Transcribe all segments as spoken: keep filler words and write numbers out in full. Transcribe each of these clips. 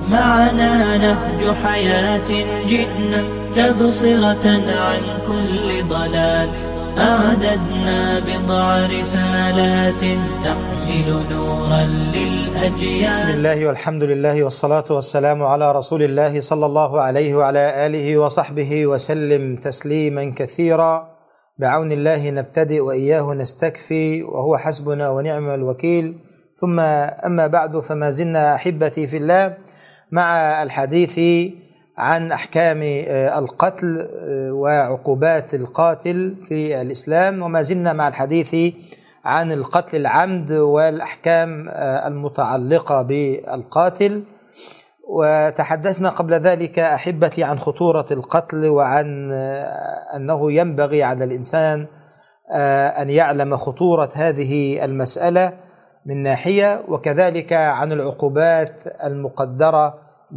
معنا نهج حياة جئنا تبصرة عن كل ضلال. أعددنا بضع رسالات تحمل نورا للأجيال. بسم الله والحمد لله والصلاة والسلام على رسول الله صلى الله عليه وعلى آله وصحبه وسلم تسليما كثيرا. بعون الله نبتدئ وإياه نستكفي وهو حسبنا ونعم الوكيل. ثم أما بعد، فما زلنا أحبتي في الله مع الحديث عن أحكام القتل وعقوبات القاتل في الإسلام، وما زلنا مع الحديث عن القتل العمد والأحكام المتعلقة بالقاتل. وتحدثنا قبل ذلك أحبتي عن خطورة القتل، وعن أنه ينبغي على الإنسان أن يعلم خطورة هذه المسألة من ناحية، وكذلك عن العقوبات المقدرة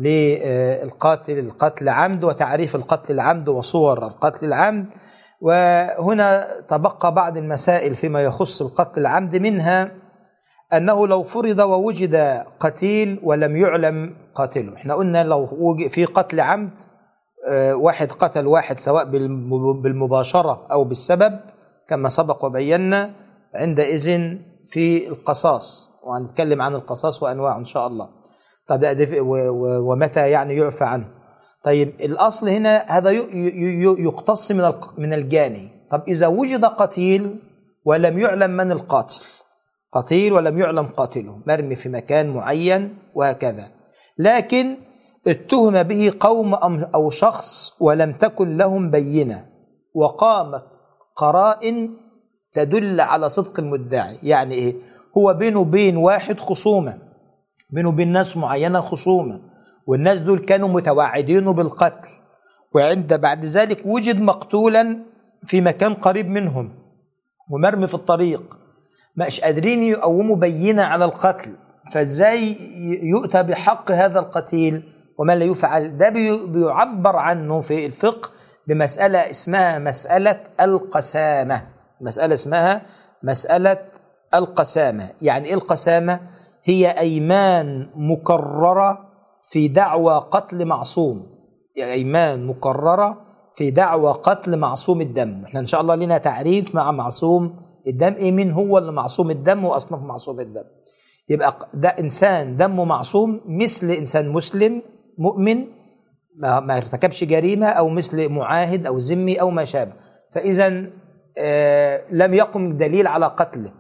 للقاتل القتل عمد، وتعريف القتل العمد وصور القتل العمد. وهنا تبقى بعض المسائل فيما يخص القتل العمد، منها أنه لو فرض ووجد قتيل ولم يعلم قاتله. احنا قلنا لو في قتل عمد واحد قتل واحد سواء بالمباشرة أو بالسبب كما سبق وبينا، عندئذ في القصاص، وهنتكلم عن القصاص وأنواعه إن شاء الله. طب ومتى يعني يعفى عنه؟ طيب الأصل هنا هذا يقتص من من الجاني. طب إذا وجد قتيل ولم يعلم من القاتل، قتيل ولم يعلم قاتله، مرمي في مكان معين وهكذا، لكن اتهم به قوم أو شخص ولم تكن لهم بينة، وقامت قرائن تدل على صدق المدعي. يعني إيه؟ هو بينه وبين واحد خصومة، بينه وبين ناس معينة خصومة، والناس دول كانوا متوعدينه بالقتل، وعند بعد ذلك وجد مقتولا في مكان قريب منهم ومرمي في الطريق، مش قادرين يقوموا بينة على القتل، فازاي يؤتى بحق هذا القتيل وما لا يفعل؟ ده بيعبر عنه في الفقه بمسألة اسمها مسألة القسامة. مسألة اسمها مسألة القسامة. يعني ايه القسامة؟ هي أيمان مكررة في دعوى قتل معصوم، يعني أيمان مكررة في دعوى قتل معصوم الدم. احنا إن شاء الله لنا تعريف مع معصوم الدم، إيه مين هو اللي معصوم الدم وأصناف معصوم الدم. يبقى ده إنسان دمه معصوم مثل إنسان مسلم مؤمن ما ارتكبش جريمة، أو مثل معاهد أو ذمي أو ما شابه، فإذا آه لم يقم دليل على قتله.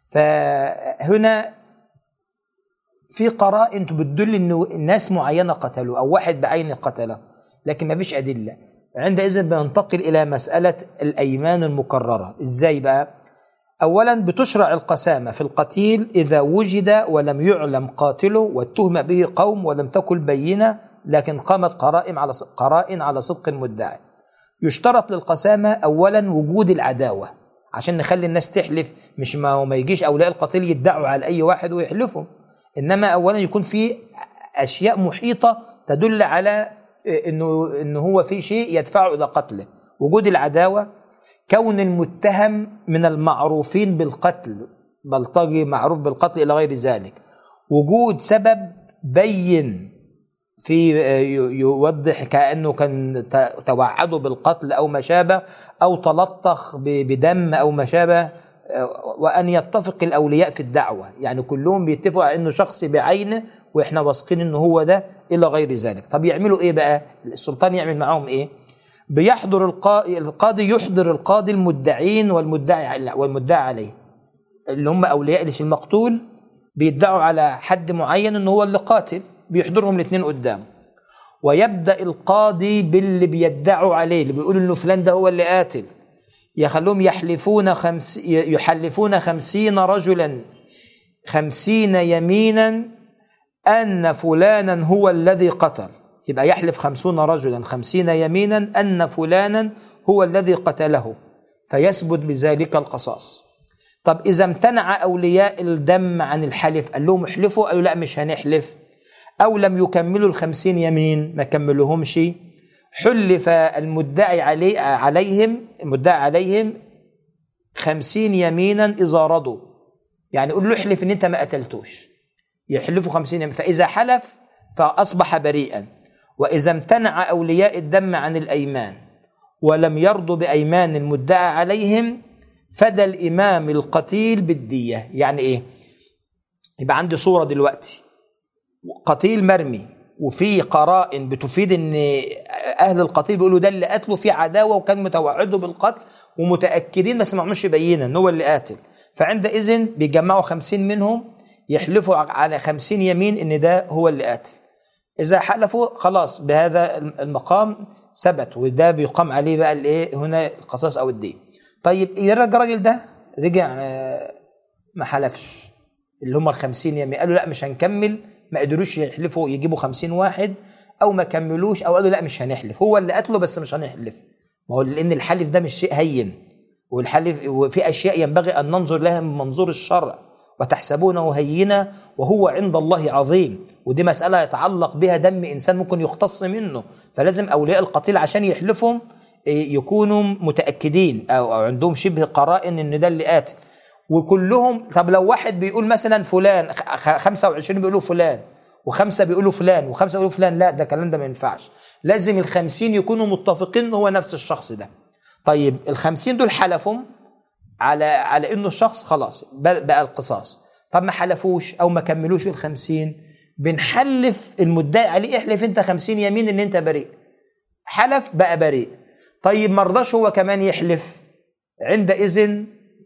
فهنا في قرائن بتدل انه الناس معينه قتلوا او واحد بعينه قتله، لكن ما فيش ادله. عندئذ بننتقل الى مساله الايمان المكرره. ازاي بقى؟ اولا بتشرع القسامه في القتيل اذا وجد ولم يعلم قاتله، واتهم به قوم ولم تكن بينه، لكن قامت قرائن على قرائن على صدق المدعي. يشترط للقسامه اولا وجود العداوه، عشان نخلي الناس تحلف، مش ما ما يجيش اولياء القتيل يدعوا على اي واحد ويحلفوا، إنما أولا يكون في أشياء محيطة تدل على إنه إنه هو في شيء يدفعه إلى قتله. وجود العداوة، كون المتهم من المعروفين بالقتل، بلطجي معروف بالقتل إلى غير ذلك. وجود سبب بين في يوضح كأنه كان توعده بالقتل أو ما شابه، أو تلطخ بدم أو ما شابه، وأن يتفق الأولياء في الدعوة، يعني كلهم بيتفقوا على أنه شخص بعينه وإحنا واثقين أنه هو ده إلى غير ذلك. طب يعملوا إيه بقى؟ السلطان يعمل معهم إيه؟ بيحضر القاضي, القاضي يحضر القاضي المدعين والمدعي والمدعي عليه، اللي هم أولياء المقتول، بيدعوا على حد معين أنه هو اللي قاتل، بيحضرهم الاثنين قدام، ويبدأ القاضي باللي بيدعوا عليه، اللي بيقولوا أنه فلان ده هو اللي قاتل، يخلوهم يحلفون خمس يحلفون خمسين رجلا خمسين يمينا أن فلانا هو الذي قتل. يبقى يحلف خمسون رجلا خمسين يمينا أن فلانا هو الذي قتله، فيثبت بذلك القصاص. طب إذا امتنع أولياء الدم عن الحلف، قال لهم احلفوا، قالوا لا مش هنحلف، أو لم يكملوا الخمسين يمين، ما كملوهمش، حلف المدعي علي عليهم المدعي عليهم خمسين يمينا إذا رضوا، يعني قول له احلف ان انت ما قتلتوش، يحلفوا خمسين يمين. فإذا حلف فأصبح بريئا. وإذا امتنع أولياء الدم عن الأيمان ولم يرضوا بأيمان المدعى عليهم فدى الإمام القتيل بالدية. يعني إيه؟ يبقى عندي صورة دلوقتي قتيل مرمي وفي قرائن بتفيد ان اهل القتيل بيقولوا ده اللي قتله، في عداوه وكان متوعده بالقتل ومتاكدين بس ما عملوش يبينا ان هو اللي قاتل، فعندئذ بيجمعوا خمسين منهم يحلفوا على خمسين يمين ان ده هو اللي قاتل. اذا حلفوا خلاص بهذا المقام ثبت، وده بيقام عليه بقى الايه هنا القصاص او الدين. طيب يرجع الراجل ده رجع ما حلفش اللي هم الخمسين يمين، قالوا لا مش هنكمل، ما قدروش يحلفوا يجيبوا خمسين واحد او ما كملوش او قالوا لا مش هنحلف، هو اللي قتله بس مش هنحلف. ما هو لان الحلف ده مش شيء هين، والحلف وفي اشياء ينبغي ان ننظر لها من منظور الشرع، وتحسبونه هينا وهو عند الله عظيم، ودي مسألة يتعلق بها دم انسان ممكن يختص منه، فلازم اولياء القتيل عشان يحلفهم يكونوا متأكدين او عندهم شبه قرائن ان ده اللي قاتل. وكلهم طب لو واحد بيقول مثلا فلان، خمسة وعشرين بيقولوا فلان وخمسة بيقولوا فلان وخمسة بيقولوا فلان، لا ده الكلام ده ما ينفعش، لازم الخمسين يكونوا متفقين هو نفس الشخص ده. طيب الخمسين دول حلفهم على على انه الشخص خلاص بقى القصاص، طب ما حلفوش او ما كملوش الخمسين، بنحلف المدعي عليه احلف انت خمسين يمين ان انت بريء، حلف بقى بريء. طيب ما رضاش هو كمان يحلف، عندئذ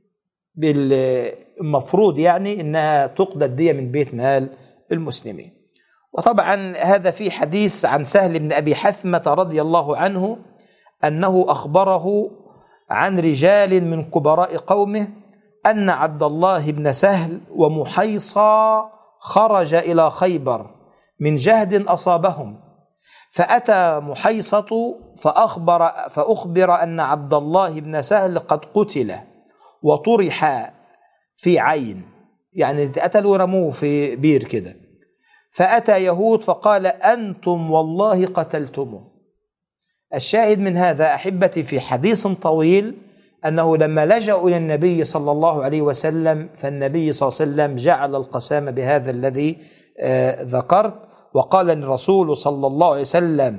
بالمفروض يعني انها تقضى الدية من بيت مال المسلمين. وطبعا هذا في حديث عن سهل بن ابي حثمة رضي الله عنه انه اخبره عن رجال من كبراء قومه ان عبد الله بن سهل ومحيصى خرج الى خيبر من جهد اصابهم، فاتى محيصة فاخبر فاخبر ان عبد الله بن سهل قد قتل وطرح في عين، يعني قتلوا ورموه في بير كده. فأتى يهود فقال أنتم والله قتلتموه. الشاهد من هذا أحبتي في حديث طويل أنه لما لجأوا إلى النبي صلى الله عليه وسلم فالنبي صلى الله عليه وسلم جعل القسامة بهذا الذي آه ذكرت، وقال الرسول صلى الله عليه وسلم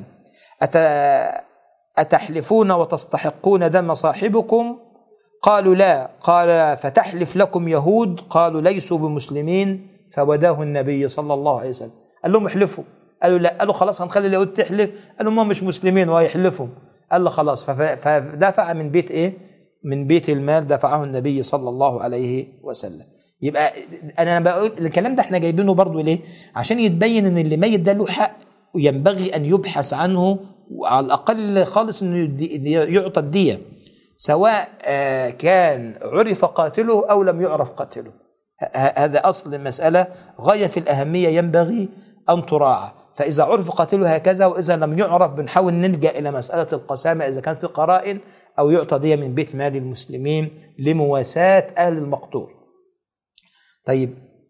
أتحلفون وتستحقون دم صاحبكم؟ قالوا لا. قال فتحلف لكم يهود؟ قالوا ليسوا بمسلمين. فوداه النبي صلى الله عليه وسلم قال لهم احلفوا، قالوا لا، قالوا خلاص هنخلي اليهود تحلف، قالوا ما مش مسلمين وهيحلفوا، قال له خلاص. فدفع من بيت ايه؟ من بيت المال دفعه النبي صلى الله عليه وسلم. يبقى انا بقول الكلام ده احنا جايبينه برضو ليه؟ عشان يتبين ان اللي ميت ده له حق وينبغي ان يبحث عنه، وعلى الاقل خالص انه يعطى الدية، سواء كان عرف قاتله أو لم يعرف قاتله. هذا أصل المسألة غاية في الأهمية ينبغي أن تراعى. فإذا عرف قاتله هكذا، وإذا لم يعرف بنحاول نلجأ إلى مسألة القسامة إذا كان في قرائن، أو يعطى دية من بيت مال المسلمين لمواساة أهل المقتول. طيب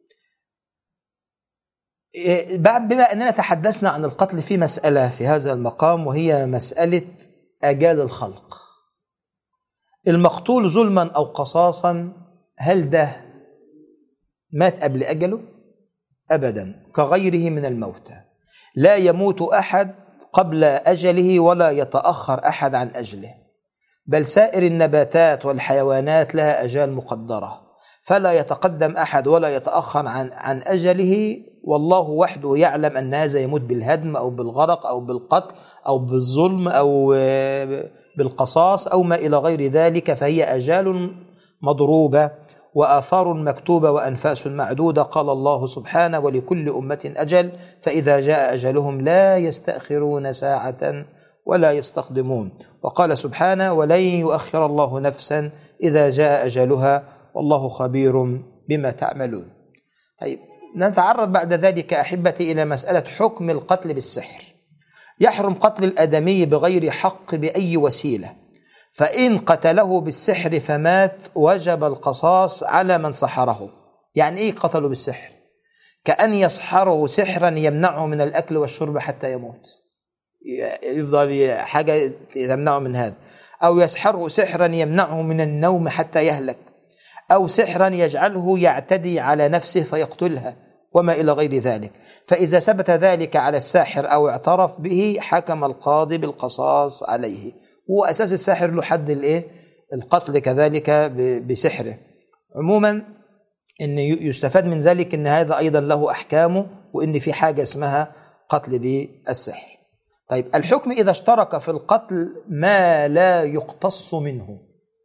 بما أننا تحدثنا عن القتل في مسألة في هذا المقام، وهي مسألة آجال الخلق. المقتول ظلما أو قصاصا، هل ده مات قبل أجله؟ أبدا، كغيره من الموتى، لا يموت أحد قبل أجله ولا يتأخر أحد عن أجله، بل سائر النباتات والحيوانات لها أجال مقدرة، فلا يتقدم أحد ولا يتأخر عن عن أجله، والله وحده يعلم أن هذا يموت بالهدم أو بالغرق أو بالقتل أو بالظلم أو بالقصاص أو ما إلى غير ذلك، فهي أجال مضروبة وآثار مكتوبة وأنفاس معدودة. قال الله سبحانه ولكل أمة أجل فإذا جاء أجلهم لا يستأخرون ساعة ولا يستقدمون. وقال سبحانه ولن يؤخر الله نفسا إذا جاء أجلها والله خبير بما تعملون. طيب نتعرض بعد ذلك أحبتي إلى مسألة حكم القتل بالسحر. يحرم قتل الآدمي بغير حق بأي وسيلة، فإن قتله بالسحر فمات وجب القصاص على من سحره. يعني إيه قتله بالسحر؟ كأن يسحره سحرا يمنعه من الأكل والشرب حتى يموت، يفضل حاجة يمنعه من هذا، أو يسحره سحرا يمنعه من النوم حتى يهلك، أو سحرا يجعله يعتدي على نفسه فيقتلها، وما إلى غير ذلك. فإذا ثبت ذلك على الساحر أو اعترف به حكم القاضي بالقصاص عليه. وأساس الساحر له حد الإيه؟ القتل كذلك بسحره. عموما إن يستفاد من ذلك إن هذا أيضا له أحكامه، وإن في حاجة اسمها قتل بالسحر. طيب الحكم إذا اشترك في القتل ما لا يقتص منه.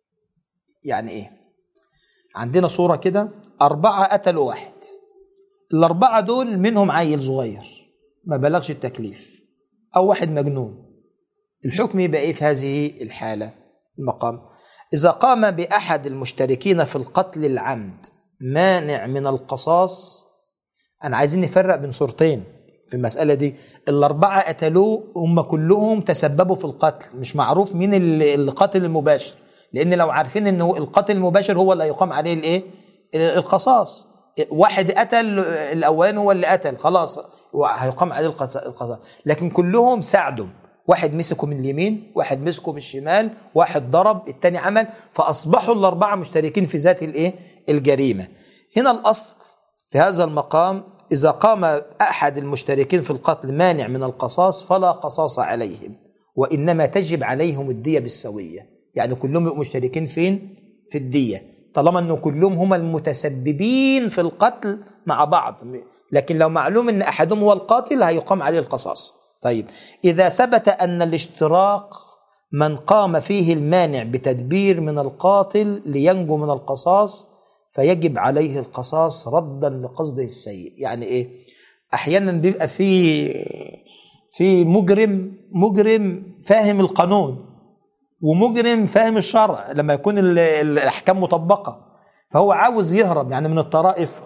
يعني إيه؟ عندنا صورة كده، أربعة قتلوا واحد، الأربعة دول منهم عيل صغير ما بلغش التكليف أو واحد مجنون. الحكم يبقى إيه في هذه الحالة؟ المقام إذا قام بأحد المشتركين في القتل العمد مانع من القصاص. أنا عايزين نفرق بين صورتين في المسألة دي. الأربعة قتلوه هم كلهم تسببوا في القتل، مش معروف مين القاتل المباشر، لأن لو عارفين أنه القاتل المباشر هو اللي هيقام عليه الإيه؟ القصاص. واحد قتل الأولين هو اللي قتل، خلاص هيقام عليه القصاص. لكن كلهم ساعدوا، واحد مسكه من اليمين، واحد مسكه من الشمال، واحد ضرب، التاني عمل، فأصبحوا الأربعة مشتركين في ذات الإيه؟ الجريمة. هنا الأصل في هذا المقام إذا قام أحد المشتركين في القتل مانع من القصاص فلا قصاص عليهم، وإنما تجب عليهم الدية بالسوية. يعني كلهم مشتركين فين؟ في الدية، طالما أنه كلهم هم المتسببين في القتل مع بعض. لكن لو معلوم أن أحدهم هو القاتل هيقام عليه القصاص. طيب إذا ثبت أن الاشتراك من قام فيه المانع بتدبير من القاتل لينجو من القصاص فيجب عليه القصاص ردا لقصده السيء. يعني إيه؟ أحيانا بيبقى في في مجرم مجرم فاهم القانون ومجرم فاهم الشرع لما يكون الأحكام مطبقة، فهو عاوز يهرب يعني من الطرائف.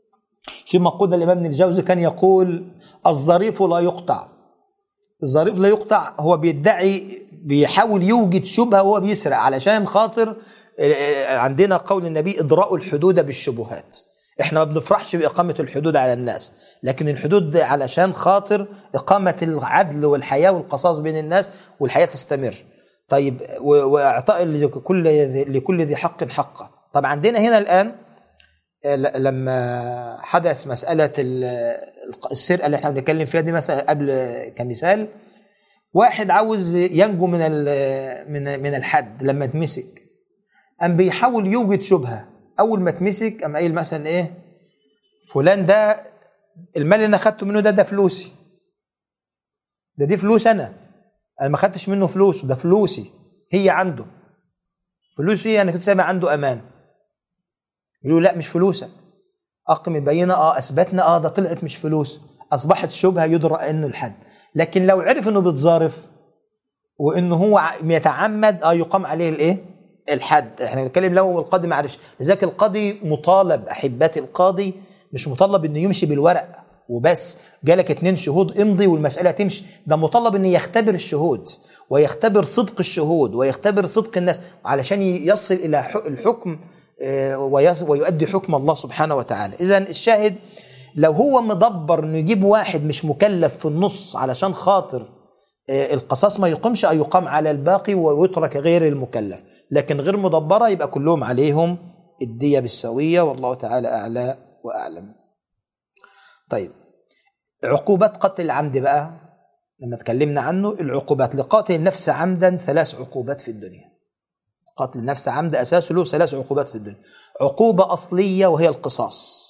في مقولة الإمام ابن الجوزي كان يقول الظريف لا يقطع. الظريف لا يقطع هو بيدعي بيحاول يوجد شبهة وهو بيسرق علشان خاطر عندنا قول النبي إدراء الحدود بالشبهات. احنا ما بنفرحش بإقامة الحدود على الناس، لكن الحدود علشان خاطر إقامة العدل والحياة والقصاص بين الناس والحياة تستمر. طيب وإعطاء لكل لكل ذي حق حقه. طب عندنا هنا الآن لما حدث مسألة السرقة اللي احنا بنتكلم فيها دي مثلا قبل كمثال، واحد عاوز ينجو من من من الحد، لما اتمسك قام بيحاول يوجد شبهة. أول ما اتمسك قام قايل مثلا إيه؟ فلان ده المال اللي أنا خدته منه ده ده فلوسي، ده دي فلوس أنا أنا ما خدتش منه فلوس، ده فلوسي هي عنده، فلوسي أنا كنت سامع عنده أمان. يقولوا لا مش فلوسك، أقم البينة، آه أثبتنا، آه ده طلعت مش فلوس، أصبحت شبهة يدرى إنه الحد. لكن لو عرف إنه بيتظارف وإنه هو يتعمد آه يقام عليه الإيه؟ الحد. إحنا بنتكلم لو القاضي ما عرفش، لذلك القاضي مطالب، أحبتي القاضي مش مطالب إنه يمشي بالورق وبس، جالك اتنين شهود امضي والمسألة تمشي، ده مطالب إنه يختبر الشهود ويختبر صدق الشهود ويختبر صدق الناس علشان يصل إلى الحكم ويؤدي حكم الله سبحانه وتعالى. إذن الشاهد لو هو مدبر إنه يجيب واحد مش مكلف في النص علشان خاطر القصاص ما يقومش، أو يقام على الباقي ويترك غير المكلف، لكن غير مدبرة يبقى كلهم عليهم الدية بالسوية، والله تعالى أعلى وأعلم. طيب عقوبات قتل العمد بقى لما تكلمنا عنه، العقوبات لقاتل النفس عمدا ثلاث عقوبات في الدنيا. قتل النفس عمد أساسه له ثلاث عقوبات في الدنيا: عقوبة أصلية وهي القصاص،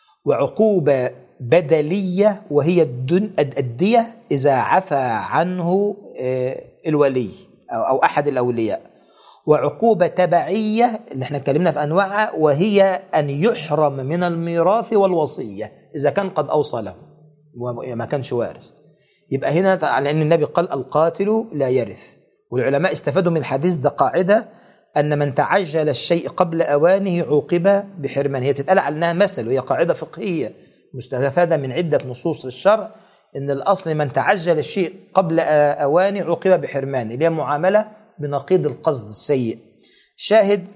وعقوبة بدلية وهي الدية إذا عفى عنه الولي أو أحد الأولياء، وعقوبة تبعية اللي احنا اتكلمنا في أنواعها وهي أن يحرم من الميراث والوصية إذا كان قد أوصى له وما كانش وارث. يبقى هنا على أن النبي قال القاتل لا يرث، والعلماء استفادوا من الحديث ده قاعدة أن من تعجل الشيء قبل أوانه عوقب بحرمانه. هي تتقال عنها مثل، وهي قاعدة فقهية مستفادة من عدة نصوص الشرع، إن الأصل من تعجل الشيء قبل أوانه عوقب بحرمانه، اللي هي معاملة بنقيض القصد السيء. شاهد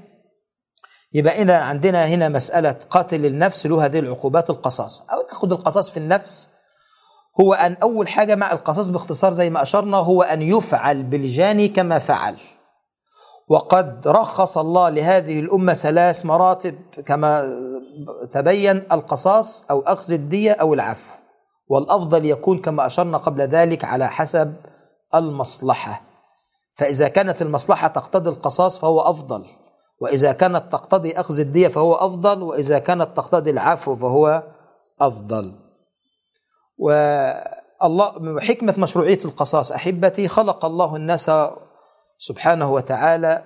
يبقى إذا عندنا هنا مسألة قاتل النفس له هذه العقوبات القصاص، أو نأخذ القصاص في النفس هو أن أول حاجة مع القصاص باختصار زي ما أشرنا هو أن يفعل بالجاني كما فعل، وقد رخص الله لهذه الأمة ثلاث مراتب كما تبين: القصاص أو أخذ الدية أو العفو، والأفضل يكون كما أشرنا قبل ذلك على حسب المصلحة. فإذا كانت المصلحة تقتضي القصاص فهو أفضل، وإذا كانت تقتضي أخذ الدية فهو أفضل، وإذا كانت تقتضي العفو فهو أفضل. والله حكمة مشروعية القصاص أحبتي: خلق الله الناس سبحانه وتعالى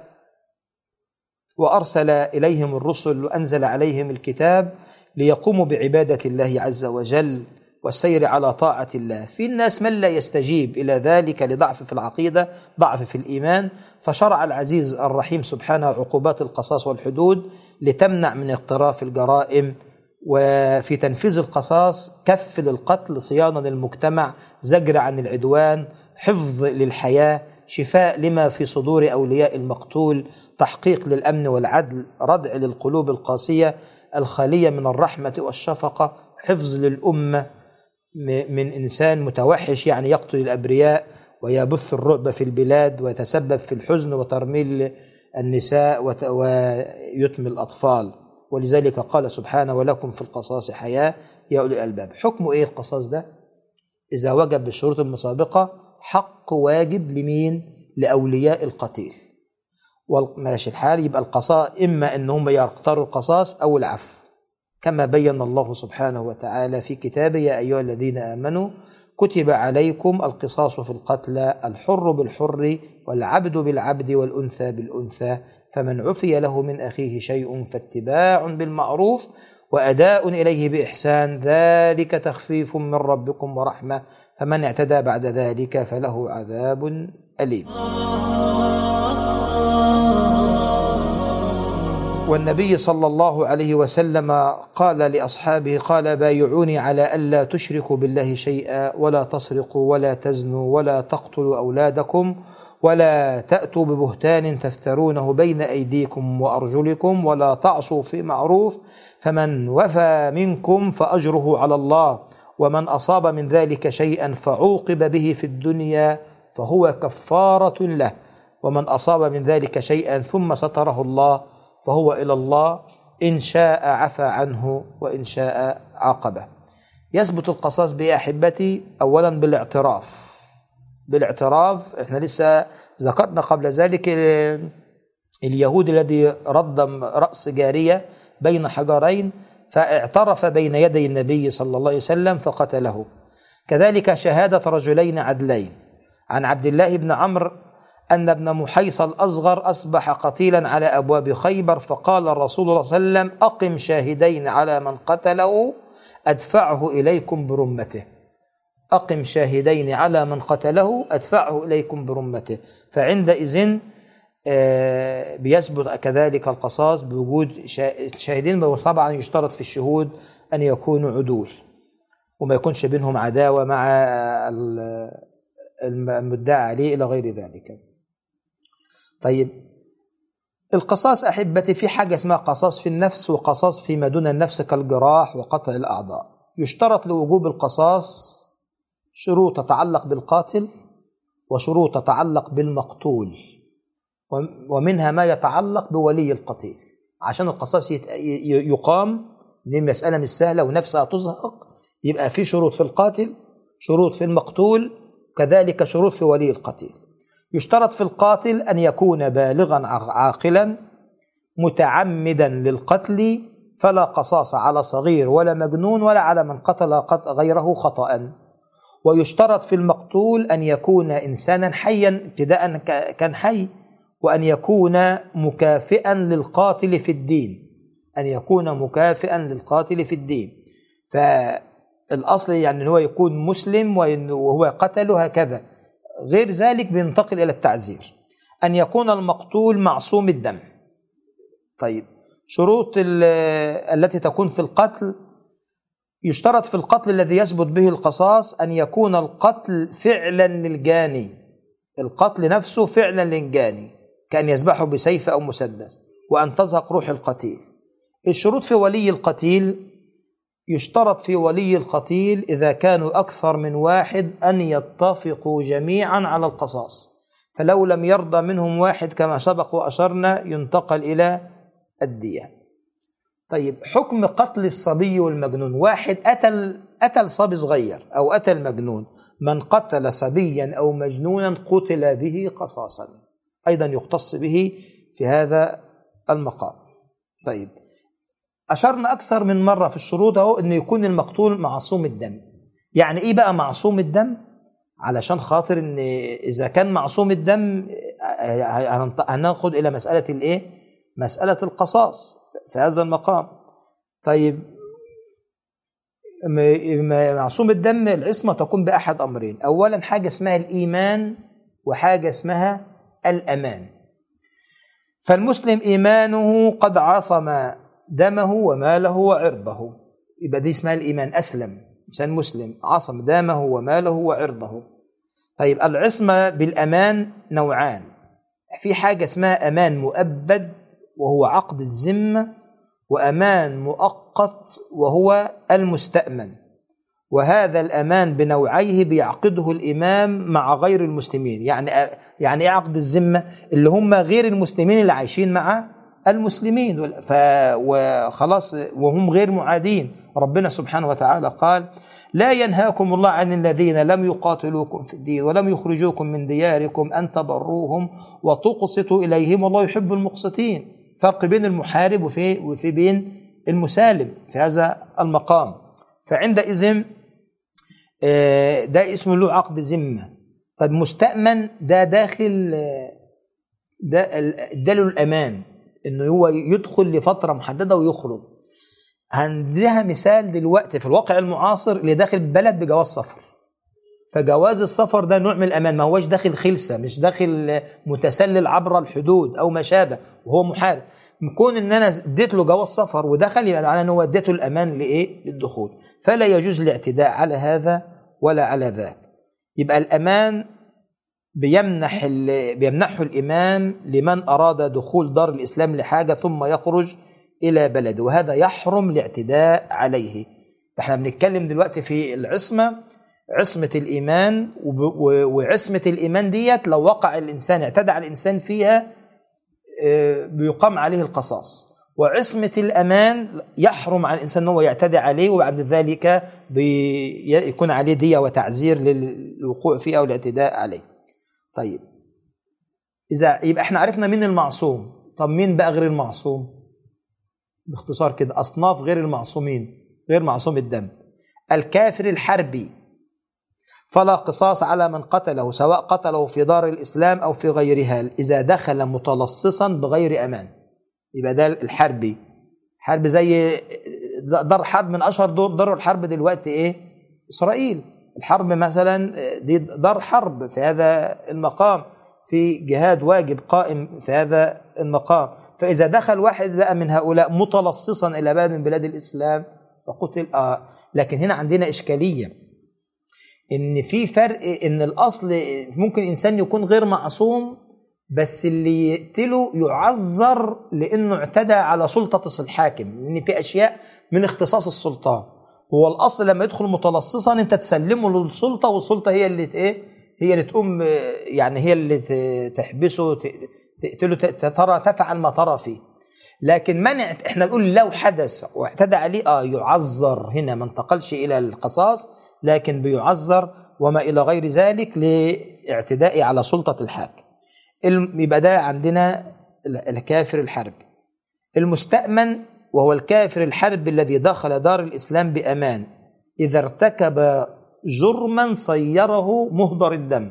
وأرسل إليهم الرسل وأنزل عليهم الكتاب ليقوموا بعبادة الله عز وجل والسير على طاعة الله. في الناس من لا يستجيب إلى ذلك لضعف في العقيدة، ضعف في الإيمان، فشرع العزيز الرحيم سبحانه عقوبات القصاص والحدود لتمنع من اقتراف الجرائم، وفي تنفيذ القصاص كف للقتل، صيانة للمجتمع، زجر عن العدوان، حفظ للحياة، شفاء لما في صدور أولياء المقتول، تحقيق للأمن والعدل، ردع للقلوب القاسية الخالية من الرحمة والشفقة، حفظ للأمة من إنسان متوحش يعني يقتل الأبرياء ويبث الرعب في البلاد ويتسبب في الحزن وترميل النساء ويتم الأطفال. ولذلك قال سبحانه: ولكم في القصاص حياة يا أولي الألباب. حكم إيه القصاص ده؟ إذا وجب بالشروط المسابقة حق واجب لمين؟ لأولياء القتيل. وماشي الحال، يبقى القصاص إما أنهم يختاروا القصاص أو العفو، كما بين الله سبحانه وتعالى في كتابه: يا أيها الذين آمنوا كتب عليكم القصاص في القتلى، الحر بالحر والعبد بالعبد والأنثى بالأنثى، فمن عفي له من أخيه شيء فاتباع بالمعروف وأداء إليه بإحسان، ذلك تخفيف من ربكم ورحمة، فمن اعتدى بعد ذلك فله عذاب أليم. والنبي صلى الله عليه وسلم قال لأصحابه: قال: بايعوني على ألا تشركوا بالله شيئا، ولا تسرقوا ولا تزنوا ولا تقتلوا أولادكم، ولا تأتوا ببهتان تفترونه بين أيديكم وأرجلكم، ولا تعصوا في معروف، فمن وفى منكم فأجره على الله، ومن أصاب من ذلك شيئا فعوقب به في الدنيا فهو كفارة له، ومن أصاب من ذلك شيئا ثم ستره الله فهو إلى الله، إن شاء عفى عنه وإن شاء عاقبه. يثبت القصاص بأحبتي أولا بالاعتراف. بالاعتراف احنا لسه ذكرنا قبل ذلك اليهود الذي رد رأس جارية بين حجرين فاعترف بين يدي النبي صلى الله عليه وسلم فقتله. كذلك شهادة رجلين عدلين عن عبد الله بن عمرو أن ابن محيص الأصغر أصبح قتيلا على أبواب خيبر، فقال الرسول صلى الله عليه وسلم: أقم شاهدين على من قتله أدفعه إليكم برمته. أقم شاهدين على من قتله أدفعه إليكم برمته. فعندئذ بيثبت كذلك القصاص بوجود شاهدين، وطبعا يشترط في الشهود أن يكونوا عدول وما يكونش بينهم عداوة مع المدعى عليه إلى غير ذلك. طيب، القصاص أحبتي في حاجة اسمها قصاص في النفس وقصاص فيما دون النفس كالجراح وقطع الأعضاء. يشترط لوجوب القصاص شروط تتعلق بالقاتل وشروط تتعلق بالمقتول، ومنها ما يتعلق بولي القتيل. عشان القصاص يقام، دي مسألة مش سهلة ونفسها تزهق، يبقى في شروط في القاتل، شروط في المقتول، كذلك شروط في ولي القتيل. يشترط في القاتل أن يكون بالغا عاقلا متعمدا للقتل، فلا قصاص على صغير ولا مجنون ولا على من قتل غيره خطأ. ويشترط في المقتول أن يكون إنسانا حيا ابتداء كان حي، وأن يكون مكافئا للقاتل في الدين، أن يكون مكافئا للقاتل في الدين. فالأصل يعني هو يكون مسلم وهو قتله هكذا، غير ذلك بينتقل إلى التعزير. أن يكون المقتول معصوم الدم. طيب، شروط التي تكون في القتل: يشترط في القتل الذي يثبت به القصاص أن يكون القتل فعلا للجاني، القتل نفسه فعلا للجاني كأن يذبحه بسيف أو مسدس، وأن تزهق روح القتيل. الشروط في ولي القتيل: يشترط في ولي القتيل إذا كانوا أكثر من واحد أن يتفقوا جميعا على القصاص، فلو لم يرضى منهم واحد كما سبق وأشرنا ينتقل إلى الدية. طيب حكم قتل الصبي والمجنون، واحد قتل قتل صبي صغير أو قتل مجنون، من قتل صبيا أو مجنونا قتل به قصاصا، أيضا يختص به في هذا المقام. طيب أشرنا أكثر من مرة في الشروط أهو أن يكون المقتول معصوم الدم. يعني إيه بقى معصوم الدم؟ علشان خاطر أن إذا كان معصوم الدم هناخد إلى مسألة الإيه؟ مسألة القصاص في هذا المقام. طيب معصوم الدم العصمة تكون بأحد أمرين، أولا حاجة اسمها الإيمان وحاجة اسمها الأمان. فالمسلم إيمانه قد عصم دمه وماله وعرضه، يبقى دي اسمها الإيمان، أسلم إنسان مسلم عصم دمه وماله وعرضه. طيب العصمة بالأمان نوعان، في حاجة اسمها أمان مؤبد وهو عقد الذمة، وأمان مؤقت وهو المستأمن. وهذا الأمان بنوعيه بيعقده الإمام مع غير المسلمين. يعني يعني إيه عقد الذمة؟ اللي هم غير المسلمين اللي عايشين مع المسلمين وخلاص وهم غير معادين. ربنا سبحانه وتعالى قال: لا ينهاكم الله عن الذين لم يقاتلوكم في الدين ولم يخرجوكم من دياركم أن تبروهم وتقسطوا إليهم والله يحب المقسطين. فرق بين المحارب وفي وفي بين المسالم في هذا المقام. فعندئذ ده اسمه له عقد ذمة. طب مستأمن ده داخل ده اداله الأمان إنه هو يدخل لفترة محددة ويخرج. عندها مثال دلوقتي في الواقع المعاصر اللي داخل بلد بجواز سفر، فجواز السفر ده نوع من الأمان، ما هوش داخل خلسة، مش داخل متسلل عبر الحدود أو ما شابه وهو محارب. كون ان انا اديت له جواز سفر ودخل يبقى معناه ان هو اديته الامان لايه؟ للدخول. فلا يجوز الاعتداء على هذا ولا على ذاك. يبقى الامان بيمنح بيمنحه الامام لمن اراد دخول دار الاسلام لحاجه ثم يخرج الى بلده، وهذا يحرم الاعتداء عليه. احنا بنتكلم دلوقتي في العصمه، عصمه الايمان، وعصمه الايمان ديت لو وقع الانسان اعتدى على الانسان فيها بيقام عليه القصاص. وعصمة الأمان يحرم على الإنسان أنه يعتدي عليه وبعد ذلك بيكون عليه دية وتعزير للوقوع فيه أو الاعتداء عليه. طيب إذا يبقى احنا عرفنا مين المعصوم. طب مين بقى غير المعصوم؟ باختصار كده أصناف غير المعصومين، غير معصوم الدم. الكافر الحربي فلا قصاص على من قتله سواء قتله في دار الإسلام أو في غيرها إذا دخل متلصصا بغير أمان. يبقى ده الحربي. حرب زي دار حرب، من أشهر دار الحرب دلوقتي إيه؟ إسرائيل. الحرب مثلا دي دار حرب في هذا المقام، في جهاد واجب قائم في هذا المقام. فإذا دخل واحد بقى من هؤلاء متلصصا إلى بلد من بلاد الإسلام وقتل. آه لكن هنا عندنا إشكالية، إن في فرق، إن الأصل ممكن إنسان يكون غير معصوم بس اللي يقتله يعذر لأنه اعتدى على سلطة الحاكم، إن في أشياء من اختصاص السلطان. هو الأصل لما يدخل متلصصا أنت تسلمه للسلطة، والسلطة هي اللي إيه؟ هي اللي تقوم، يعني هي اللي تحبسه تقتله، ترى تفعل ما ترى فيه. لكن منع، احنا بنقول لو حدث واعتدى عليه اه يعذر، هنا ما انتقلش إلى القصاص لكن بيعذر وما إلى غير ذلك لاعتداء على سلطة الحاكم. يبقى ده عندنا الكافر الحربي. المستأمن وهو الكافر الحربي الذي دخل دار الإسلام بأمان إذا ارتكب جرما صيره مهدر الدم،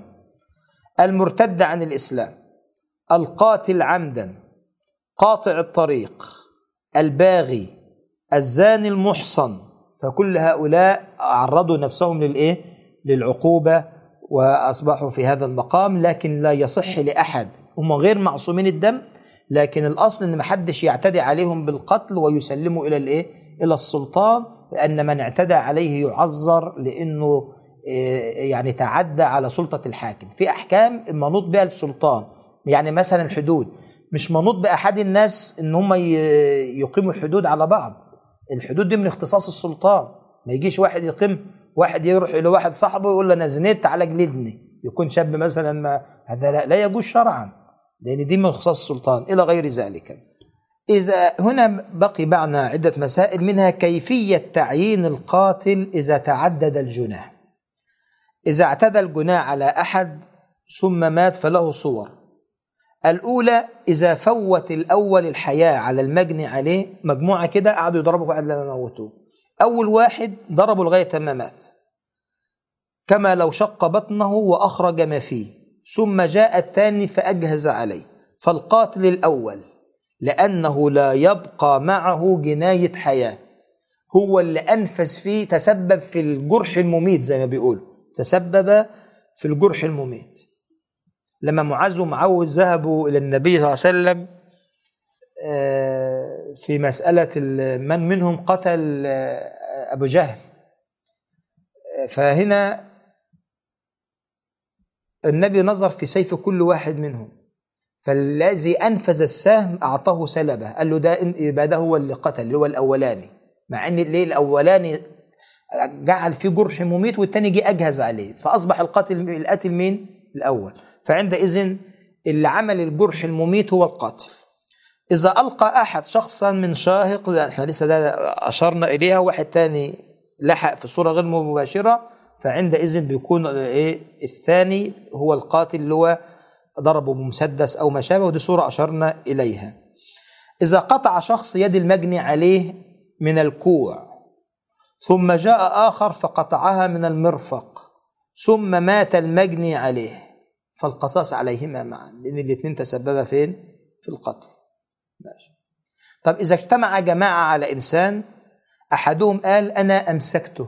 المرتد عن الإسلام، القاتل عمدا، قاطع الطريق، الباغي، الزاني المحصن، فكل هؤلاء عرضوا نفسهم للإيه؟ للعقوبة وأصبحوا في هذا المقام. لكن لا يصح لأحد، هم غير معصومين الدم، لكن الأصل أن محدش يعتدي عليهم بالقتل ويسلموا إلى الإيه؟ إلى السلطان، لأن من اعتدى عليه يعذر لأنه يعني تعدى على سلطة الحاكم. في أحكام منوط بها السلطان، يعني مثلا الحدود مش منوط بأحد الناس إن هم يقيموا حدود على بعض. الحدود دي من اختصاص السلطان. ما يجيش واحد يقيم، واحد يروح إلى واحد صاحبه يقول له أنا زنيت تعالى جلدني، يكون شاب مثلا، ما هذا لا, لا يجوز شرعا، لأن دي من اختصاص السلطان إلى غير ذلك. إذا هنا بقي معنا عدة مسائل، منها كيفية تعيين القاتل إذا تعدد الجناح. إذا اعتدى الجناح على أحد ثم مات فله صور. الأولى إذا فوت الأول الحياة على المجني عليه، مجموعة كده قعدوا يضربوا بعد لما موتوه، أول واحد ضربوا لغاية ما مات، كما لو شق بطنه وأخرج ما فيه، ثم جاء الثاني فأجهز عليه، فالقاتل الأول لأنه لا يبقى معه جناية حياة، هو اللي أنفذ فيه، تسبب في الجرح المميت زي ما بيقول، تسبب في الجرح المميت. لما معاذ ومعوذ ذهبوا إلى النبي صلى الله عليه وسلم في مسألة من منهم قتل أبو جهل، فهنا النبي نظر في سيف كل واحد منهم، فالذي أنفذ السهم أعطاه سلبه، قال له ده يبقى ده هو اللي قتل، اللي هو الأولاني، مع أن ليه الأولاني جعل فيه جرح مميت والتاني جه أجهز عليه، فأصبح القاتل القاتل مين؟ الأول. فعندئذ اللي عمل الجرح المميت هو القاتل. إذا ألقى أحد شخصا من شاهق، احنا لسه ده أشرنا إليها، واحد تاني لحق في صورة غير مباشرة، فعندئذ بيكون إيه الثاني هو القاتل اللي هو ضربه بمسدس أو ما شابه، ودي صورة أشرنا إليها. إذا قطع شخص يد المجني عليه من الكوع، ثم جاء آخر فقطعها من المرفق، ثم مات المجني عليه، فالقصاص عليهما معا، لأن الاثنين تسببا فين؟ في القتل. ماشي. طب إذا اجتمع جماعة على إنسان، أحدهم قال أنا أمسكته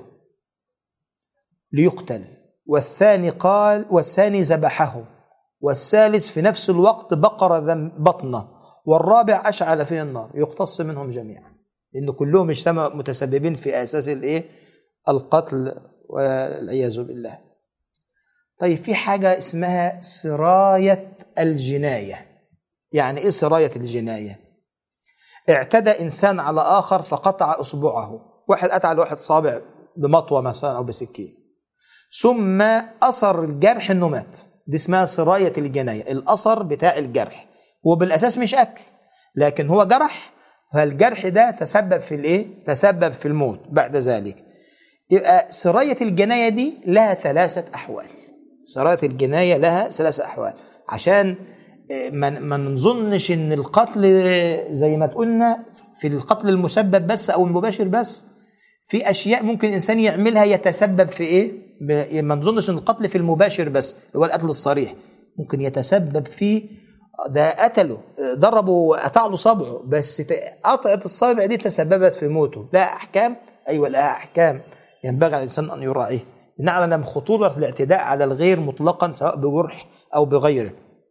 ليقتل، والثاني قال والثاني ذبحه، والثالث في نفس الوقت بقر بطنه، والرابع أشعل فيه النار، يقتص منهم جميعا، لأن كلهم اجتمعوا متسببين في أساس الإيه؟ القتل والعياذ بالله. طيب في حاجة اسمها سراية الجناية. يعني إيه سراية الجناية؟ اعتدى إنسان على آخر فقطع أصبعه، واحد قطع لواحد صابع بمطوة مثلا أو بسكين، ثم أثر الجرح إنه مات، دي اسمها سراية الجناية، الأثر بتاع الجرح هو بالأساس مش أكل، لكن هو جرح، فالجرح ده تسبب في الإيه؟ تسبب في الموت بعد ذلك. يبقى سراية الجناية دي لها ثلاثة أحوال. سراية الجناية لها ثلاثة أحوال، عشان ما نظنش إن القتل زي ما تقولنا في القتل المسبب بس أو المباشر بس، في أشياء ممكن إنسان يعملها يتسبب في إيه؟ ما نظنش إن القتل في المباشر بس، هو القتل الصريح ممكن يتسبب في ده قتله، ضربه قطع له صبعه، بس قطعة الصابع دي تسببت في موته. لا أحكام، أيوة لها أحكام ينبغي على الإنسان أن يراعيه، نعلم خطورة الاعتداء على الغير مطلقا سواء بجرح أو بغيره.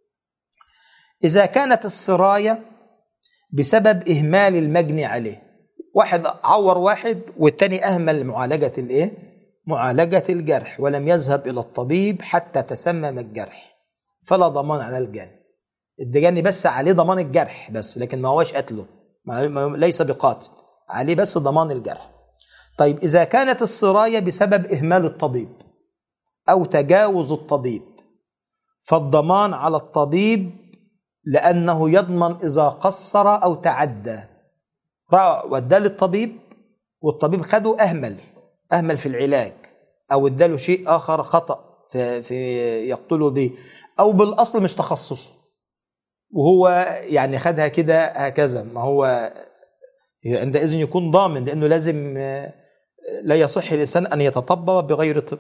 إذا كانت السراية بسبب إهمال المجني عليه، واحد عور واحد والتاني أهمل معالجة الإيه؟ معالجة الجرح، ولم يذهب إلى الطبيب حتى تسمم الجرح، فلا ضمان على الجاني. الدجاني بس عليه ضمان الجرح بس، لكن ما هوش قتله، ليس بقاتل، عليه بس ضمان الجرح. طيب إذا كانت السراية بسبب إهمال الطبيب أو تجاوز الطبيب، فالضمان على الطبيب، لأنه يضمن إذا قصر أو تعدى، ودى للطبيب والطبيب خده أهمل أهمل في العلاج، أو اداله شيء آخر خطأ في, في يقتله به، أو بالأصل مش تخصصه وهو يعني خدها كده هكذا، ما هو عندئذ يكون ضامن، لأنه لازم لا يصح الإنسان أن يتطبب بغير طب،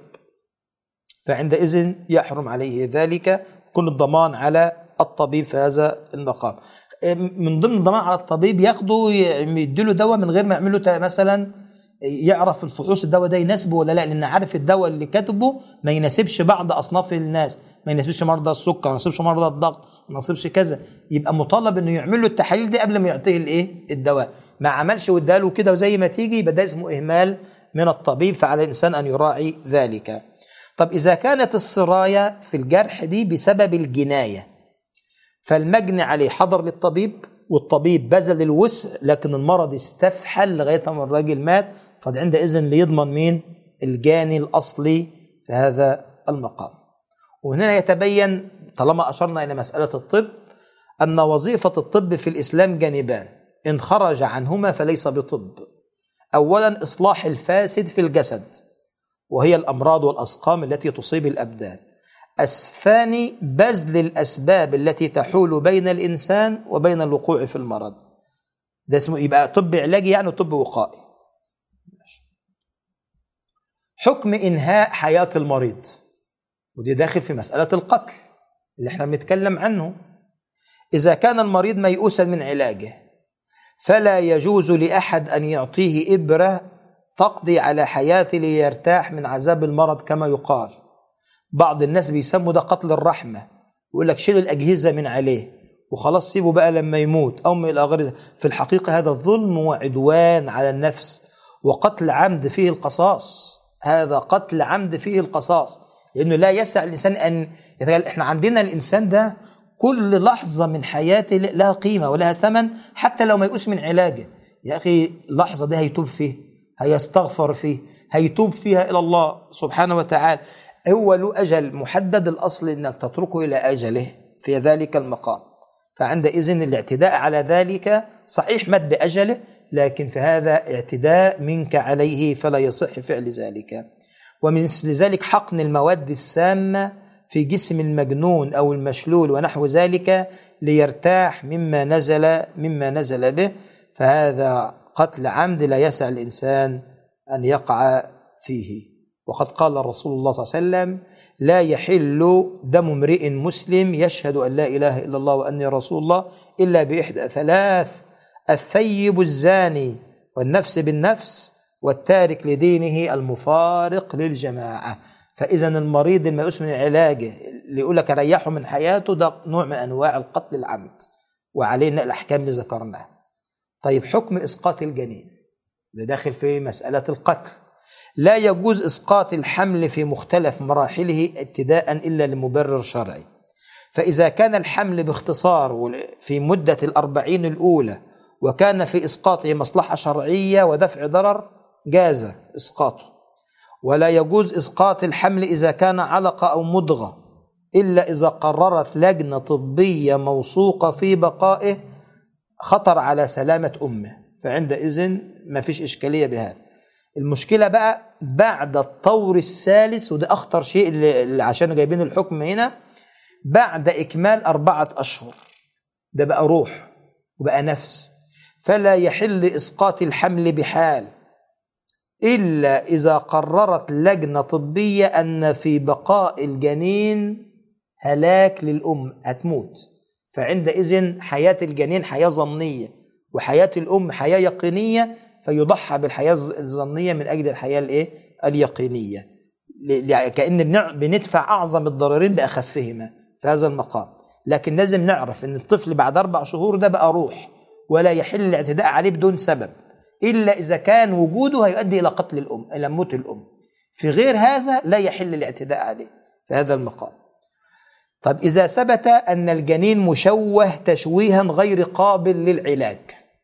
فعندئذ يحرم عليه ذلك، يكون الضمان على الطبيب في هذا المقام. من ضمن الضمان على الطبيب ياخده يديله دواء من غير ما يعمله مثلا يعرف الفحوص الدواء ده يناسبه ولا لا، لأن عارف الدواء اللي كاتبه ما يناسبش بعض أصناف الناس، ما يناسبش مرضى السكر، ما يناسبش مرضى الضغط، ما يناسبش كذا، يبقى مطالب انه يعمل له التحاليل دي قبل ما يعطيه الايه الدواء. ما عملش واداله كده وزي ما تيجي، يبقى ده اسمه إهمال من الطبيب، فعلى الإنسان أن يراعي ذلك. طب إذا كانت السراية في الجرح دي بسبب الجناية، فالمجني عليه حضر للطبيب والطبيب بذل الوسع، لكن المرض استفحل لغاية ما الراجل مات، فعندئذ ليضمن مين؟ الجاني الأصلي في هذا المقام. وهنا يتبين طالما أشرنا إلى مسألة الطب أن وظيفة الطب في الإسلام جانبان، إن خرج عنهما فليس بطب. أولا إصلاح الفاسد في الجسد وهي الأمراض والأسقام التي تصيب الأبدان. الثاني بذل الأسباب التي تحول بين الإنسان وبين الوقوع في المرض. ده اسمه يبقى طب علاجي يعني طب وقائي. حكم إنهاء حياة المريض، ودي داخل في مسألة القتل اللي احنا بنتكلم عنه. إذا كان المريض ميؤوسا من علاجه فلا يجوز لأحد أن يعطيه إبرة تقضي على حياته ليرتاح من عذاب المرض كما يقال. بعض الناس بيسموا ده قتل الرحمة، يقول لك شيل الأجهزة من عليه وخلاص سيبه بقى لما يموت أو ما إلى غير. في الحقيقة هذا الظلم وعدوان على النفس وقتل عمد فيه القصاص. هذا قتل عمد فيه القصاص، لأنه لا يسع الإنسان أن يتغير. إحنا عندنا الإنسان ده كل لحظة من حياته لها قيمة ولها ثمن، حتى لو ما يقوس من علاجه. يا أخي اللحظة دي هيتوب فيه، هيستغفر فيه، هيتوب فيها إلى الله سبحانه وتعالى. هو له أجل محدد، الأصل أنك تتركه إلى أجله في ذلك المقام. فعندئذ الاعتداء على ذلك صحيح مد أجله، لكن في هذا اعتداء منك عليه فلا يصح فعل ذلك. ومثل ذلك حقن المواد السامة في جسم المجنون أو المشلول ونحو ذلك ليرتاح مما نزل مما نزل به، فهذا قتل عمد لا يسع الإنسان أن يقع فيه. وقد قال الرسول الله صلى الله عليه وسلم: لا يحل دم امرئ مسلم يشهد أن لا إله إلا الله وأني رسول الله إلا بإحدى ثلاث: الثيب الزاني، والنفس بالنفس، والتارك لدينه المفارق للجماعة. فإذا المريض الميؤوس من علاجه اللي يقول لك ريحه من حياته ده نوع من أنواع القتل العمد، وعلينا الأحكام اللي ذكرناها. طيب حكم إسقاط الجنين ده داخل في مسألة القتل. لا يجوز إسقاط الحمل في مختلف مراحله ابتداء إلا لمبرر شرعي. فإذا كان الحمل باختصار في مدة الأربعين الأولى وكان في إسقاطه مصلحة شرعية ودفع ضرر جاز إسقاطه. ولا يجوز إسقاط الحمل إذا كان علقة أو مضغة إلا إذا قررت لجنة طبية موثوقة في بقائه خطر على سلامة أمه، فعندئذ ما فيش إشكالية بهذا. المشكلة بقى بعد الطور الثالث، وده أخطر شيء اللي عشان جايبين الحكم هنا، بعد إكمال أربعة أشهر ده بقى روح وبقى نفس. فلا يحل إسقاط الحمل بحال إلا إذا قررت لجنة طبية أن في بقاء الجنين هلاك للأم، هتموت. فعندئذ حياة الجنين حياة ظنية وحياة الأم حياة يقينية، فيضحى بالحياة الظنية من أجل الحياة الإيه؟ اليقينية، كأن بندفع أعظم الضررين بأخفهما في هذا المقام. لكن لازم نعرف أن الطفل بعد أربع شهور ده بقى روح، ولا يحل الاعتداء عليه بدون سبب إلا إذا كان وجوده هيؤدي إلى قتل الأم، إلى موت الأم. في غير هذا لا يحل الاعتداء عليه في هذا المقام. طب إذا ثبت أن الجنين مشوه تشويها غير قابل للعلاج،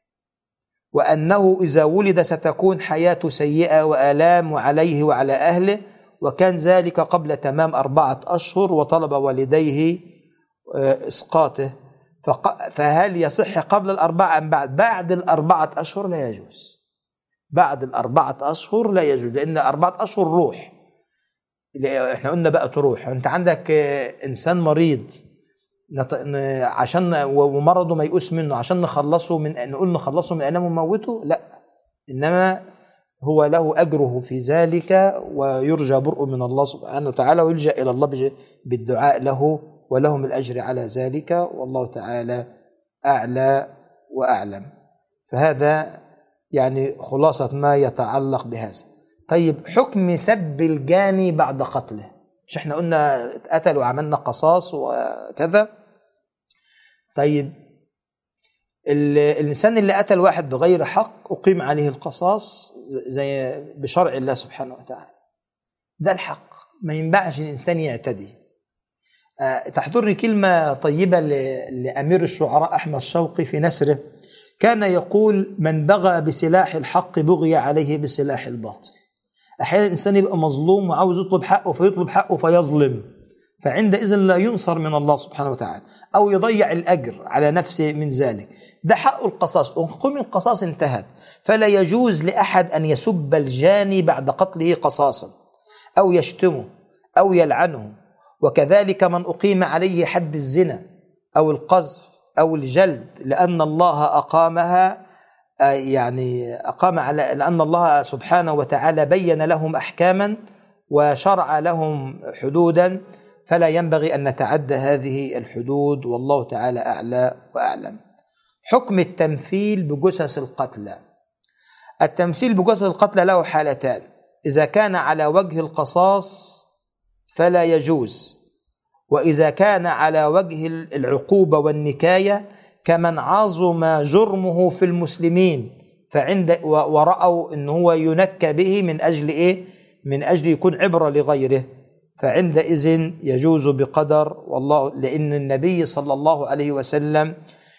وأنه إذا ولد ستكون حياته سيئة وآلام عليه وعلى أهله، وكان ذلك قبل تمام أربعة أشهر وطلب والديه إسقاطه، فهل يصح قبل الأربعة أم بعد؟ بعد الأربعة أشهر لا يجوز. بعد الأربعة أشهر لا يجوز، لأن أربعة أشهر روح. إحنا قلنا بقى تروح. أنت عندك إنسان مريض عشان ومرضه ما يقوس منه عشان نخلصه من نقول نخلصه من ألم وموته؟ لا، إنما هو له أجره في ذلك ويرجى برء من الله سبحانه وتعالى، ويلجأ إلى الله بالدعاء له ولهم الأجر على ذلك، والله تعالى أعلى وأعلم. فهذا يعني خلاصة ما يتعلق بهذا. طيب حكم سب الجاني بعد قتله، مش احنا قلنا قتل وعملنا قصاص وكذا؟ طيب الإنسان اللي قتل واحد بغير حق أقيم عليه القصاص زي بشرع الله سبحانه وتعالى، ده الحق، ما ينبعش الإنسان يعتدي. أه تحضرني كلمة طيبة لأمير الشعراء أحمد شوقي في نثره، كان يقول: من بغى بسلاح الحق بغي عليه بسلاح الباطل. أحيانا الإنسان يبقى مظلوم وعاوز يطلب حقه فيطلب حقه فيظلم، فعندئذ لا ينصر من الله سبحانه وتعالى، أو يضيع الأجر على نفسه من ذلك. ده حق القصاص، وحكم القصاص انتهت، فلا يجوز لأحد أن يسب الجاني بعد قتله قصاصا أو يشتمه أو يلعنه. وكذلك من أقيم عليه حد الزنا أو القذف أو الجلد، لأن الله أقامها، يعني أقام على لأن الله سبحانه وتعالى بين لهم أحكاما وشرع لهم حدودا، فلا ينبغي أن نتعدى هذه الحدود، والله تعالى أعلى وأعلم. حكم التمثيل بجثث القتلى. التمثيل بجثث القتلى له حالتان: إذا كان على وجه القصاص فلا يجوز، وإذا كان على وجه العقوبة والنكاية كمن عظم جرمه في المسلمين فعند ورأوا أنه هو ينكى به من أجل إيه؟ من أجل يكون عبرة لغيره، فعندئذ يجوز بقدر. والله لأن النبي صلى الله عليه وسلم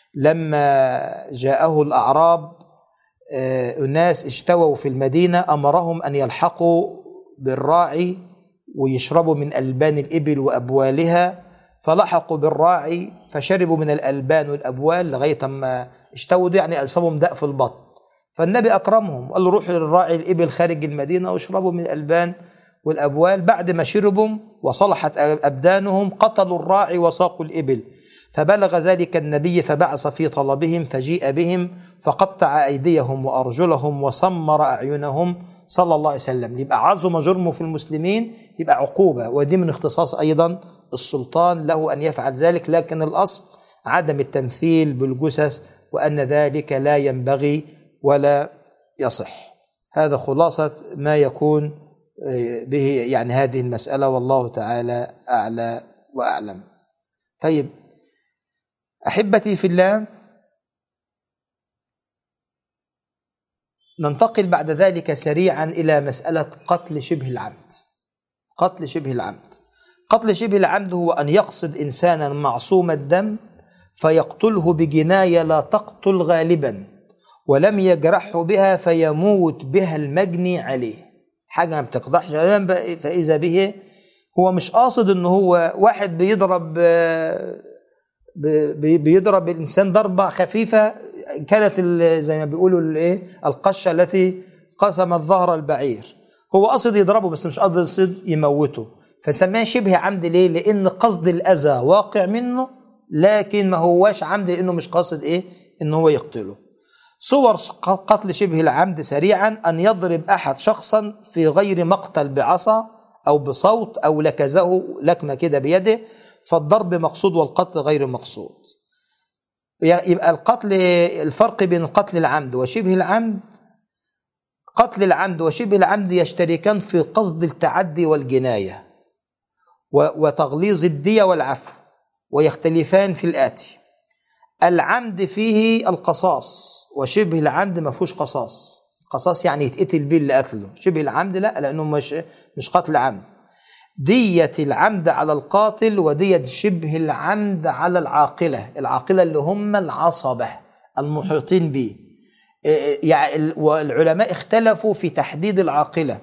لما جاءه الأعراب الناس اشتووا في المدينة أمرهم أن يلحقوا بالراعي ويشربوا من ألبان الإبل وأبوالها، فلحقوا بالراعي فشربوا من الألبان والأبوال لغاية ما اشتووا، يعني أصابهم داء في البطن. فالنبي أكرمهم وقال له روحوا للراعي الإبل خارج المدينة واشربوا من الألبان والأبوال. بعد ما شربوا وصلحت أبدانهم قتلوا الراعي وساقوا الإبل، فبلغ ذلك النبي فبعث في طلبهم، فجيء بهم فقطع أيديهم وأرجلهم وسمر أعينهم صلى الله عليه وسلم. يبقى عظم جرمه في المسلمين، يبقى عقوبة، ودي من اختصاص أيضا السلطان له أن يفعل ذلك، لكن الأصل عدم التمثيل بالجثث، وأن ذلك لا ينبغي ولا يصح. هذا خلاصة ما يكون به يعني هذه المسألة، والله تعالى أعلى وأعلم. طيب أحبتي في الله، ننتقل بعد ذلك سريعا إلى مسألة قتل شبه العمد. قتل شبه العمد قتل شبه العمد هو أن يقصد إنسانا معصوم الدم فيقتله بجناية لا تقتل غالبا ولم يجرحه بها فيموت بها المجني عليه، حاجة ما بتقضحش، فإذا به هو مش قاصد أنه هو واحد بيضرب بيضرب الإنسان ضربة خفيفة كانت زي ما بيقولوا الايه القشة التي قسمت ظهر البعير، هو قصد يضربه بس مش قصد يموته، فسماه شبه عمد. ليه؟ لأن قصد الأذى واقع منه، لكن ما هواش عمد لأنه مش قاصد إيه إنه هو يقتله. صور قتل شبه العمد سريعا: أن يضرب أحد شخصا في غير مقتل بعصا أو بصوت أو لكزه لكمة كده بيده، فالضرب مقصود والقتل غير مقصود. يبقى القتل، الفرق بين قتل العمد وشبه العمد: قتل العمد وشبه العمد يشتركان في قصد التعدي والجناية وتغليظ الدية والعفو، ويختلفان في الآتي: العمد فيه القصاص، وشبه العمد ما فيهوش قصاص. قصاص يعني يتقتل بيه اللي قتله، شبه العمد لا، لأنه مش مش قتل عمد. دية العمد على القاتل ودية شبه العمد على العاقلة، العاقلة اللي هم العصبة المحيطين به. يعني والعلماء اختلفوا في تحديد العاقلة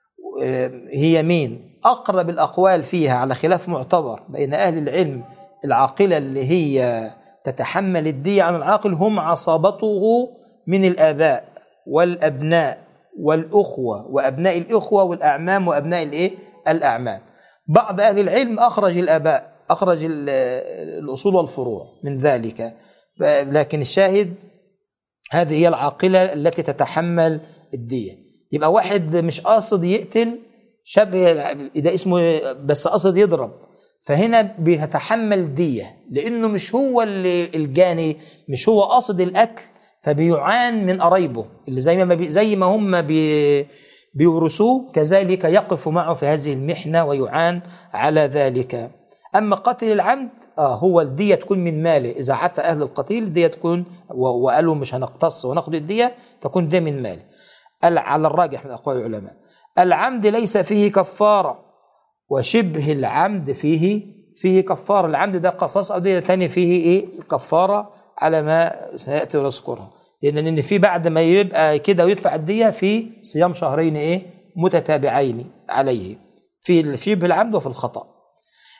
هي مين. أقرب الأقوال فيها على خلاف معتبر بين أهل العلم: العاقلة اللي هي تتحمل الدية عن العاقل هم عصبته من الآباء والأبناء والأخوة وأبناء الأخوة والأعمام وأبناء الإيه؟ الأعمام. بعض أهل العلم أخرج الآباء، أخرج الأصول والفروع من ذلك، لكن الشاهد هذه هي العاقلة التي تتحمل الدية. يبقى واحد مش قاصد يقتل، شبه ده اسمه، بس قاصد يضرب، فهنا بيتحمل دية لأنه مش هو اللي الجاني، مش هو قاصد القتل، فبيعان من قرايبه اللي زي ما بي زي ما هم بي بيورثوه، كذلك يقف معه في هذه المحنة ويعان على ذلك. أما قتل العمد آه هو الدية تكون من ماله، إذا عفى أهل القتيل الدية تكون، وقالوا مش هنقتص وناخد الدية، تكون دي من ماله على الراجح من أقوال العلماء. العمد ليس فيه كفارة، وشبه العمد فيه فيه كفارة. العمد ده قصاص، أو دية تاني فيه إيه كفارة على ما سيأتي ونذكرها، لأن إن في بعد ما يبقى كده ويدفع الدية في صيام شهرين إيه متتابعين عليه، في شبه العمد وفي الخطأ.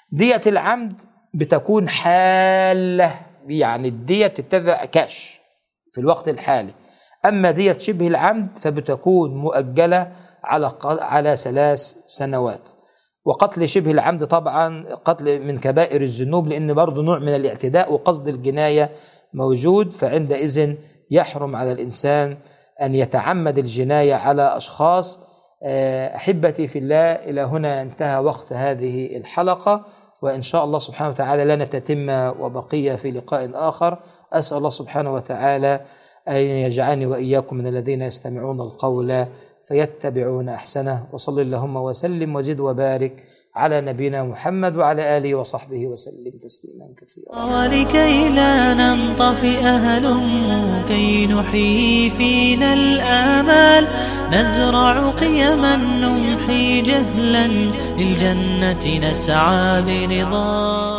دية العمد بتكون حالة، يعني الدية تتبع كاش في الوقت الحالي. أما دية شبه العمد فبتكون مؤجلة على على ثلاث سنوات. وقتل شبه العمد طبعا قتل من كبائر الذنوب، لأن برضه نوع من الاعتداء وقصد الجناية موجود، فعندئذ يحرم على الإنسان أن يتعمد الجناية على أشخاص. أحبتي في الله، إلى هنا انتهى وقت هذه الحلقة، وإن شاء الله سبحانه وتعالى لنا تتمة وبقية في لقاء آخر. أسأل الله سبحانه وتعالى أن يجعلني وإياكم من الذين يستمعون القول فيتبعون أحسنه. وصل اللهم وسلم وزد وبارك على نبينا محمد وعلى آله وصحبه وسلم تسليما كثيرا. ولكي لا ننطفئ هلم كي نحيي فينا الآمال، نزرع قيما نمحي جهلا للجنة نسعى برضا.